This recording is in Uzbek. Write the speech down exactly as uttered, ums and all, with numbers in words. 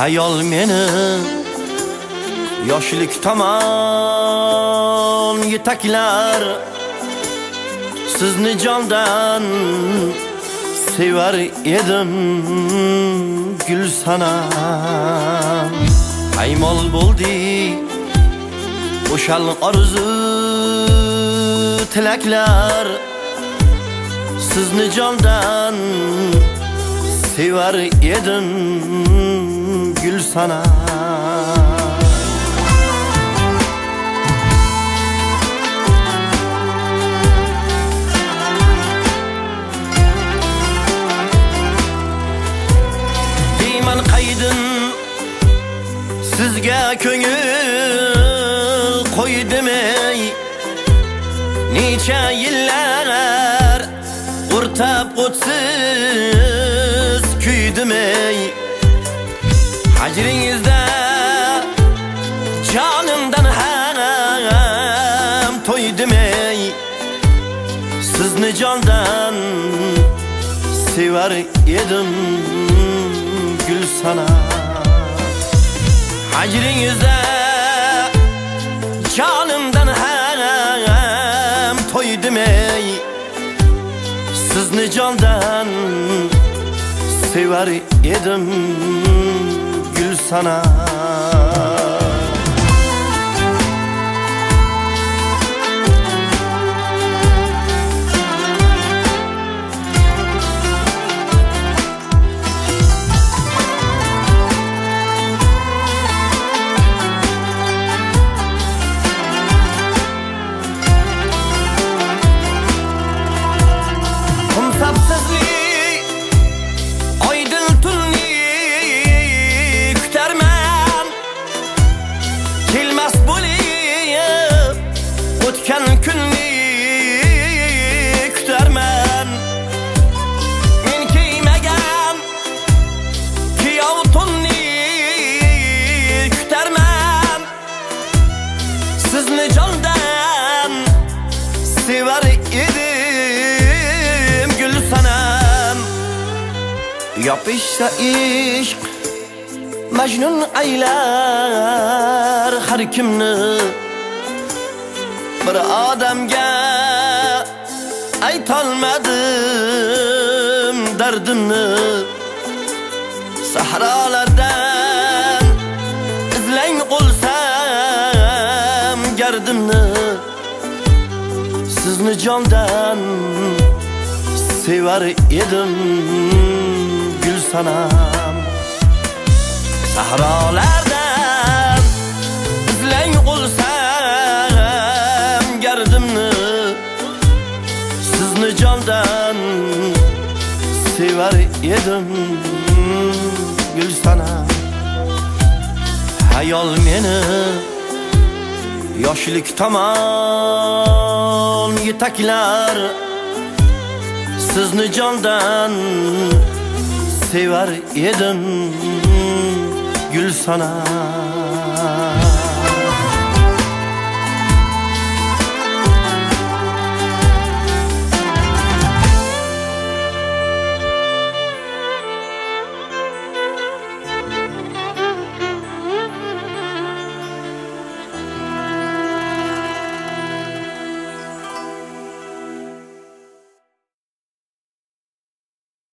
hayol meni yoshlik tomon yetaklar. Sizni jondan sevar edim gul sanam. Paymol bo'ldi o'shal orzu tilaklar. Sizni jondan sevar edim gul sanam. Deyman qaydin sizga ko'ngil qo'ydimay, necha yillar o'rtab o'tsiz kuydimay. Hajringizda jonimdan ham to'ydimay. Sizni jondan sevar edim gul sanam. Hajringizda jonimdan ham to'ydimay. Sizni jondan sevar edim gul sanam. O'tgan kunni kutarman. Men kiymagan kiyov tunni kutarman. Sizni jondan sevar edim gul sanam. Yopishsa ishq majnun aylar har kimni. Bir odamga aytolmadim dardimni. Sahrolardan izlang qolsam gardimni. Sizni jondan sevar edim gul sanam. Sahrolardan izlang qolsam gardimni. Sizni jondan sevar edim gul sanam. Hayol meni yoshlik tomon yetaklar. Sizni jondan sevar edim gul sanam.